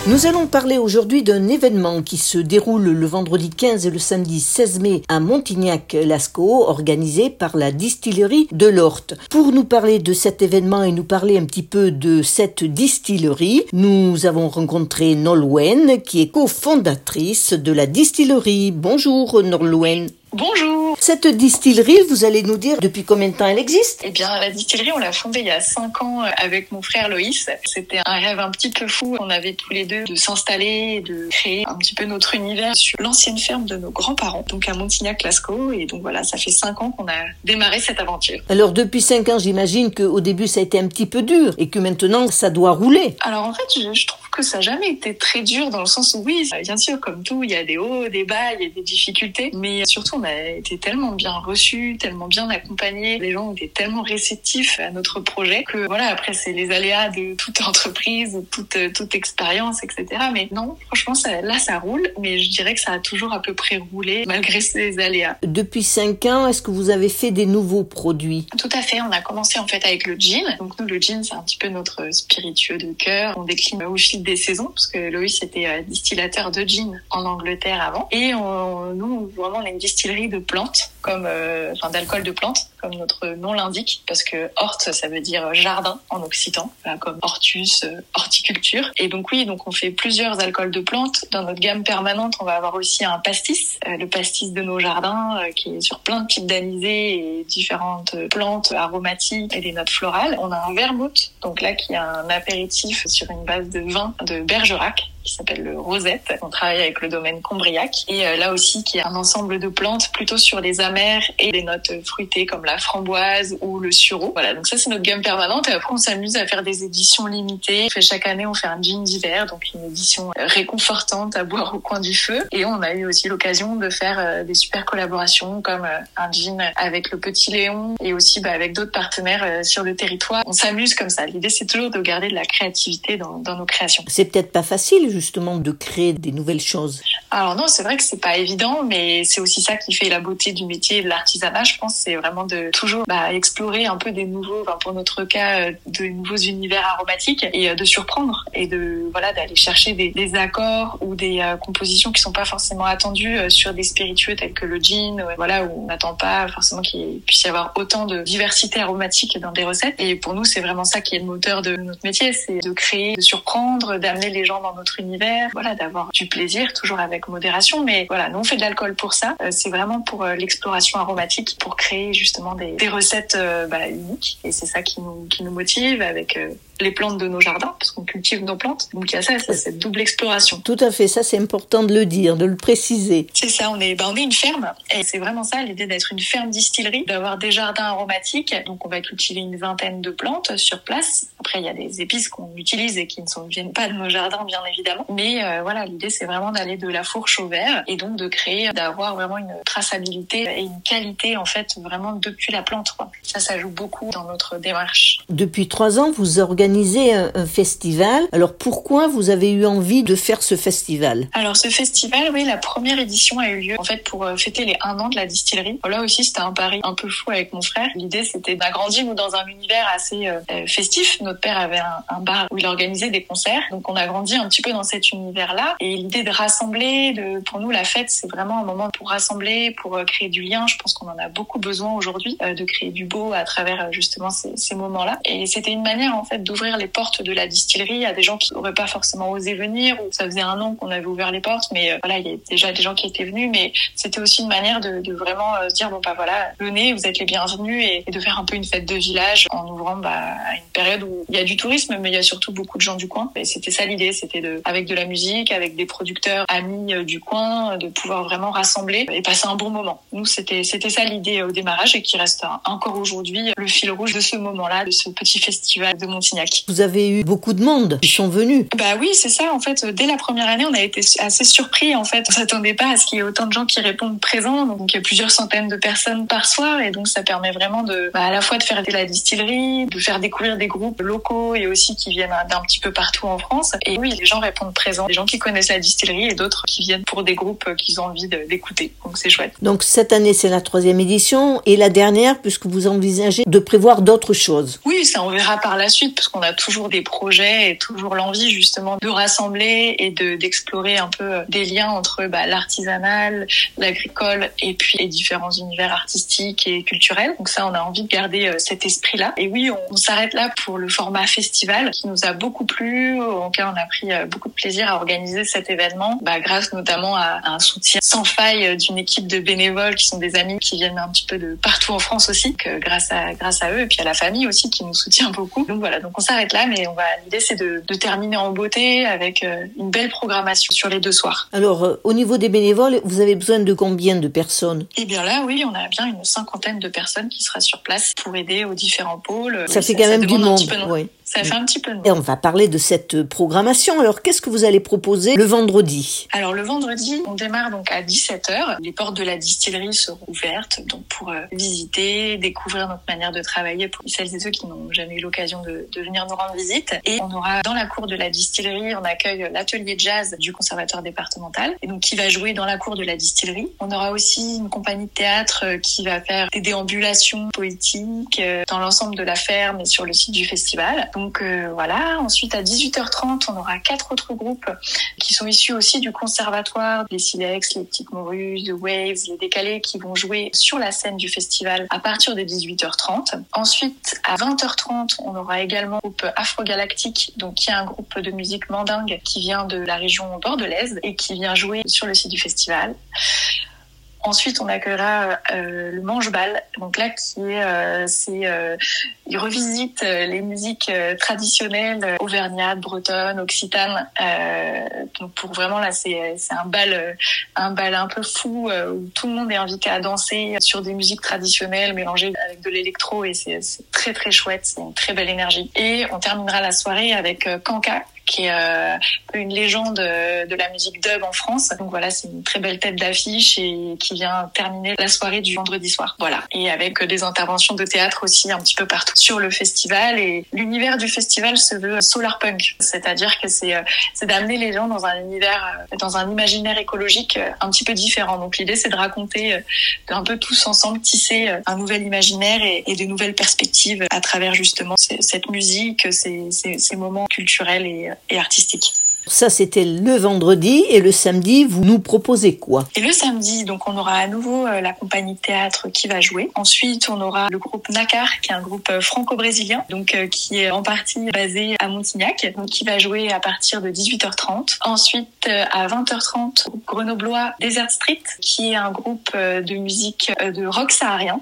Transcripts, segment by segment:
Nous allons parler aujourd'hui d'un événement qui se déroule le vendredi 15 et le samedi 16 mai à Montignac-Lascaux, organisé par la distillerie de l'Orte. Pour nous parler de cet événement et nous parler un petit peu de cette distillerie, nous avons rencontré Nolwenn, qui est cofondatrice de la distillerie. Bonjour Nolwenn. Bonjour. Cette distillerie, vous allez nous dire depuis combien de temps elle existe ? Eh bien, la distillerie, on l'a fondée il y a 5 ans avec mon frère Loïs. C'était un rêve un petit peu fou. On avait tous les deux de s'installer, de créer un petit peu notre univers sur l'ancienne ferme de nos grands-parents, donc à Montignac-Lascaux. Et donc voilà, ça fait 5 ans qu'on a démarré cette aventure. Alors depuis 5 ans, j'imagine qu'au début ça a été un petit peu dur et que maintenant ça doit rouler. Alors en fait, je trouve que ça n'a jamais été très dur dans le sens où oui, bien sûr, comme tout, il y a des hauts, des bas, il y a des difficultés. Mais surtout, on a été tellement bien reçus, tellement bien accompagnés. Les gens étaient tellement réceptifs à notre projet que voilà, après c'est les aléas de toute entreprise, toute expérience, etc. Mais non, franchement, ça roule. Mais je dirais que ça a toujours à peu près roulé malgré ces aléas. Depuis 5 ans, est-ce que vous avez fait des nouveaux produits ? Tout à fait. On a commencé en fait avec le gin. Donc nous, le gin, c'est un petit peu notre spiritueux de cœur. On décline au fil des saisons parce que Loïs était distillateur de gin en Angleterre avant. Et nous, vraiment, on est une distillerie de plantes, d'alcool de plantes, comme notre nom l'indique, parce que horte, ça veut dire jardin en occitan, comme hortus, horticulture. Et donc oui, on fait plusieurs alcools de plantes. Dans notre gamme permanente, on va avoir aussi un pastis, le pastis de nos jardins, qui est sur plein de types d'anisés et différentes plantes aromatiques et des notes florales. On a un vermouth, donc là qui est un apéritif sur une base de vin de Bergerac, qui s'appelle le Rosette. On travaille avec le domaine Combriac. Et là aussi, qui est un ensemble de plantes plutôt sur les amers et des notes fruitées comme la framboise ou le sureau. Voilà, donc ça, c'est notre gamme permanente. Et après, on s'amuse à faire des éditions limitées. Chaque année, on fait un gin d'hiver, donc une édition réconfortante à boire au coin du feu. Et on a eu aussi l'occasion de faire des super collaborations comme un gin avec le Petit Léon et aussi avec d'autres partenaires sur le territoire. On s'amuse comme ça. L'idée, c'est toujours de garder de la créativité dans nos créations. C'est peut-être pas facile, justement, de créer des nouvelles choses. Alors non, c'est vrai que c'est pas évident, mais c'est aussi ça qui fait la beauté du métier et de l'artisanat. Je pense c'est vraiment de toujours explorer un peu des nouveaux, pour notre cas, de nouveaux univers aromatiques et de surprendre et d'aller chercher des accords ou des compositions qui sont pas forcément attendues sur des spiritueux tels que le gin, où on n'attend pas forcément qu'il puisse y avoir autant de diversité aromatique dans des recettes. Et pour nous, c'est vraiment ça qui est le moteur de notre métier, c'est de créer, de surprendre, d'amener les gens dans notre univers, d'avoir du plaisir, toujours avec modération. Mais nous on fait de l'alcool pour ça. C'est vraiment pour l'exploration aromatique, pour créer justement des recettes uniques. Et c'est ça qui nous motive avec les plantes de nos jardins, parce qu'on cultive nos plantes. Donc il y a ça, cette double exploration. Tout à fait, ça c'est important de le dire, de le préciser. C'est ça, on est une ferme. Et c'est vraiment ça, l'idée d'être une ferme distillerie, d'avoir des jardins aromatiques. Donc on va cultiver une vingtaine de plantes sur place. Après, il y a des épices qu'on utilise et qui ne viennent pas de nos jardins, bien évidemment. Mais l'idée c'est vraiment d'aller de la fourche au verre et donc d'avoir vraiment une traçabilité et une qualité en fait vraiment depuis la plante, quoi. Ça joue beaucoup dans notre démarche. Depuis 3 ans, vous organisez un festival. Alors pourquoi vous avez eu envie de faire ce festival ? Alors ce festival, oui, la première édition a eu lieu en fait pour fêter les 1 an de la distillerie. Là aussi, c'était un pari un peu fou avec mon frère. L'idée, c'était d'agrandir dans un univers assez festif. Notre père avait un bar où il organisait des concerts. Donc on a grandi un petit peu dans cet univers-là. Et l'idée de rassembler, pour nous, la fête, c'est vraiment un moment pour rassembler, pour créer du lien. Je pense qu'on en a beaucoup besoin aujourd'hui, de créer du beau à travers justement ces moments-là. Et c'était une manière en fait d'ouvrir les portes de la distillerie à des gens qui n'auraient pas forcément osé venir, ou ça faisait 1 an qu'on avait ouvert les portes, mais il y a déjà des gens qui étaient venus, mais c'était aussi une manière de vraiment se dire venez, vous êtes les bienvenus, et de faire un peu une fête de village en ouvrant à une période où il y a du tourisme, mais il y a surtout beaucoup de gens du coin. Et c'était ça l'idée, c'était avec de la musique, avec des producteurs amis du coin, de pouvoir vraiment rassembler et passer un bon moment. Nous, c'était ça l'idée au démarrage, et qui reste encore aujourd'hui le fil rouge de ce moment-là, de ce petit festival de Montignac. Vous avez eu beaucoup de monde qui sont venus. Oui, c'est ça. En fait, dès la première année, on a été assez surpris. En fait, on s'attendait pas à ce qu'il y ait autant de gens qui répondent présents. Donc, il y a plusieurs centaines de personnes par soir, et donc ça permet vraiment à la fois de faire la distillerie, de faire découvrir des groupes locaux et aussi qui viennent d'un petit peu partout en France. Et oui, les gens répondent répondre présent. Des gens qui connaissent la distillerie et d'autres qui viennent pour des groupes qu'ils ont envie d'écouter. Donc c'est chouette. Donc cette année, c'est la 3e édition et la dernière, puisque vous envisagez de prévoir d'autres choses. Oui, ça on verra par la suite, parce qu'on a toujours des projets et toujours l'envie justement de rassembler et d'explorer un peu des liens entre l'artisanal, l'agricole et puis les différents univers artistiques et culturels. Donc ça, on a envie de garder cet esprit-là. Et oui, on s'arrête là pour le format festival qui nous a beaucoup plu, auquel on a pris beaucoup de plaisir à organiser cet événement, grâce notamment à un soutien sans faille d'une équipe de bénévoles qui sont des amis qui viennent un petit peu de partout en France aussi, que grâce à eux et puis à la famille aussi qui nous soutient beaucoup. Donc voilà, donc on s'arrête là, mais l'idée c'est de terminer en beauté avec une belle programmation sur les 2 soirs. Alors, au niveau des bénévoles, vous avez besoin de combien de personnes ? Eh bien là, oui, on a bien une 50aine de personnes qui sera sur place pour aider aux différents pôles. Ça fait quand même du monde, oui. Ça fait un petit peu de monde. Et on va parler de cette programmation. Alors, qu'est-ce que vous allez proposer le vendredi ? Alors, le vendredi, on démarre donc à 17h. Les portes de la distillerie seront ouvertes donc pour visiter, découvrir notre manière de travailler pour celles et ceux qui n'ont jamais eu l'occasion de venir nous rendre visite. Et on aura dans la cour de la distillerie, on accueille l'atelier jazz du conservatoire départemental et donc qui va jouer dans la cour de la distillerie. On aura aussi une compagnie de théâtre qui va faire des déambulations poétiques dans l'ensemble de la ferme et sur le site du festival. Donc voilà, ensuite à 18h30, on aura 4 autres groupes qui sont issus aussi du conservatoire, les Silex, les Petites Morues, The Waves, les Décalés, qui vont jouer sur la scène du festival à partir de 18h30. Ensuite, à 20h30, on aura également le groupe Afro-Galactique, donc qui est un groupe de musique mandingue qui vient de la région bordelaise et qui vient jouer sur le site du festival. Ensuite, on accueillera le Manche-Bal. Donc là, il revisite les musiques traditionnelles auvergnates, bretonnes, occitanes. Donc pour vraiment là, c'est un bal un peu fou où tout le monde est invité à danser sur des musiques traditionnelles mélangées avec de l'électro et c'est très très chouette. C'est une très belle énergie. Et on terminera la soirée avec Kanka, qui est une légende de la musique dub en France. Donc voilà, c'est une très belle tête d'affiche et qui vient terminer la soirée du vendredi soir. Voilà. Et avec des interventions de théâtre aussi un petit peu partout sur le festival. Et l'univers du festival se veut solar punk. C'est-à-dire que c'est d'amener les gens dans un univers, dans un imaginaire écologique un petit peu différent. Donc l'idée, c'est de raconter un peu tous ensemble, tisser un nouvel imaginaire et de nouvelles perspectives à travers justement cette musique, ces moments culturels et artistique. Ça, c'était le vendredi et le samedi, vous nous proposez quoi ? Et le samedi, donc on aura à nouveau la compagnie de théâtre qui va jouer. Ensuite, on aura le groupe Nakar, qui est un groupe franco-brésilien, donc qui est en partie basé à Montignac, donc qui va jouer à partir de 18h30. Ensuite, à 20h30, le groupe grenoblois Desert Street, qui est un groupe de musique de rock saharien.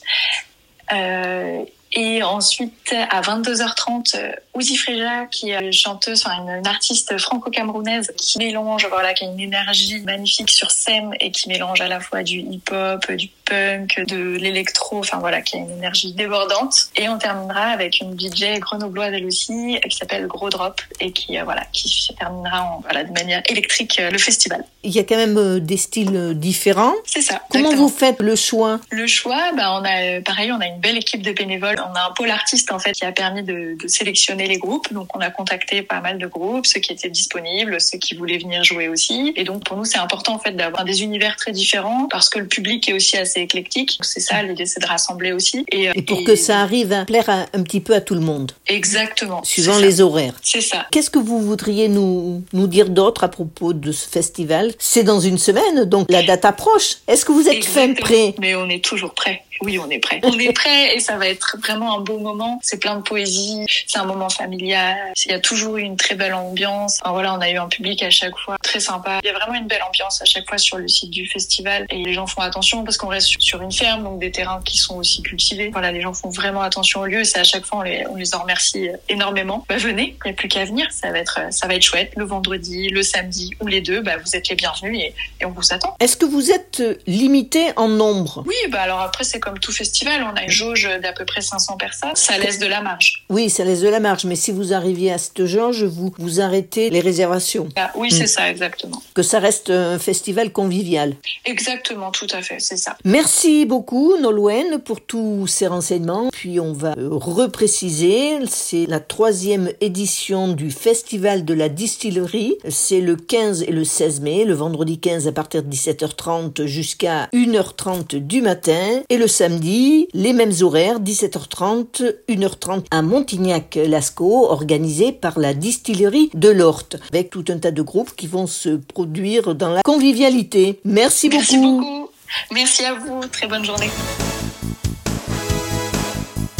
Et ensuite, à 22h30, Ouzi Frija, qui est une chanteuse, une artiste franco-camerounaise qui mélange, qui a une énergie magnifique sur scène et qui mélange à la fois du hip-hop, du punk, de l'électro, qui a une énergie débordante. Et on terminera avec une DJ grenobloise elle aussi, qui s'appelle Gros Drop et qui terminera de manière électrique le festival. Il y a quand même des styles différents. C'est ça. Comment exactement. vous faites le choix ? Le choix, on a une belle équipe de bénévoles. On a un pôle artiste en fait qui a permis de sélectionner les groupes. Donc on a contacté pas mal de groupes, ceux qui étaient disponibles, ceux qui voulaient venir jouer aussi. Et donc pour nous c'est important en fait d'avoir des univers très différents parce que le public est aussi assez éclectique. Donc, c'est ça, l'idée c'est de rassembler aussi. Et pour que ça arrive à plaire un petit peu à tout le monde. Exactement. Suivant les horaires. C'est ça. Qu'est-ce que vous voudriez nous dire d'autre à propos de ce festival ? C'est dans une semaine, donc la date approche. Est-ce que vous êtes fin prêt ? Mais on est toujours prêt. Oui, on est prêt. On est prêt et ça va être vraiment un beau moment. C'est plein de poésie, c'est un moment familial. Il y a toujours eu une très belle ambiance. On a eu un public à chaque fois très sympa. Il y a vraiment une belle ambiance à chaque fois sur le site du festival et les gens font attention parce qu'on reste sur une ferme, donc des terrains qui sont aussi cultivés. Les gens font vraiment attention au lieu. C'est à chaque fois on les en remercie énormément. Venez, il n'y a plus qu'à venir. Ça va être chouette. Le vendredi, le samedi ou les deux, vous êtes les bienvenus et on vous attend. Est-ce que vous êtes limité en nombre ? Oui, alors après c'est comme comme tout festival, on a une jauge d'à peu près 500 personnes. Ça laisse de la marge. Oui, ça laisse de la marge. Mais si vous arriviez à cette jauge, vous arrêtez les réservations. Ah, oui, c'est ça, exactement. Que ça reste un festival convivial. Exactement, tout à fait, c'est ça. Merci beaucoup, Nolwenn, pour tous ces renseignements. Puis on va repréciser, c'est la 3e édition du Festival de la Distillerie. C'est le 15 et le 16 mai, le vendredi 15 à partir de 17h30 jusqu'à 1h30 du matin. Et le samedi, les mêmes horaires, 17h30, 1h30 à Montignac-Lascaux, organisé par la Distillerie de l'Orte, avec tout un tas de groupes qui vont se produire dans la convivialité. Merci beaucoup. Merci à vous. Très bonne journée.